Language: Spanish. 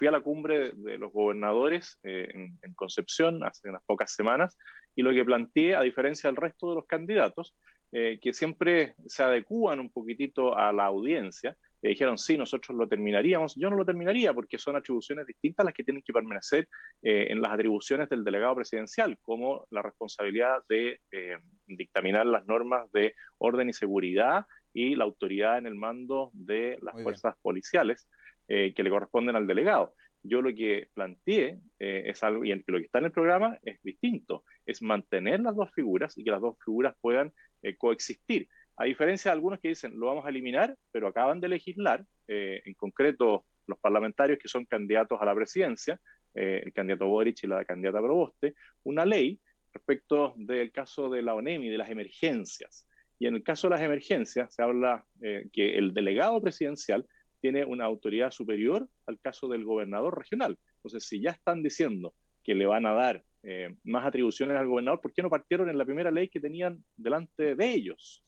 fui a la cumbre de los gobernadores en Concepción hace unas pocas semanas, y lo que planteé, a diferencia del resto de los candidatos, que siempre se adecúan un poquitito a la audiencia, dijeron, sí, nosotros lo terminaríamos. Yo no lo terminaría porque son atribuciones distintas las que tienen que permanecer en las atribuciones del delegado presidencial, como la responsabilidad de dictaminar las normas de orden y seguridad y la autoridad en el mando de las Muy bien. fuerzas policiales que le corresponden al delegado. Yo lo que planteé es algo, y lo que está en el programa es distinto, es mantener las dos figuras y que las dos figuras puedan coexistir. A diferencia de algunos que dicen, lo vamos a eliminar, pero acaban de legislar, en concreto los parlamentarios que son candidatos a la presidencia, el candidato Boric y la candidata Proboste, una ley respecto del caso de la ONEMI, de las emergencias. Y en el caso de las emergencias se habla que el delegado presidencial tiene una autoridad superior al caso del gobernador regional. Entonces, si ya están diciendo que le van a dar más atribuciones al gobernador, ¿por qué no partieron en la primera ley que tenían delante de ellos?